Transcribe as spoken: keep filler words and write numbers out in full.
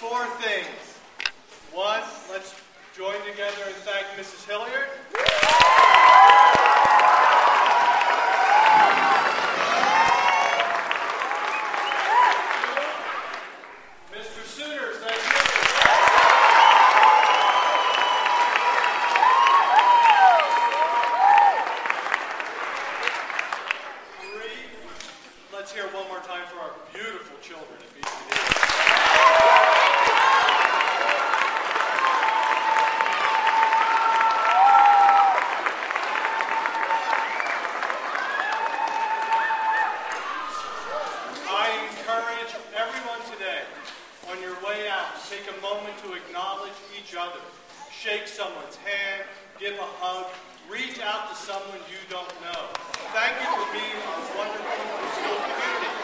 four things. One, let's join together and thank Missus Hilliard. Mister Sooners, thank you. Three, let's hear one more time for our beautiful children at B C D. Take a moment to acknowledge each other. Shake someone's hand, give a hug, reach out to someone you don't know. Thank you for being our wonderful school community.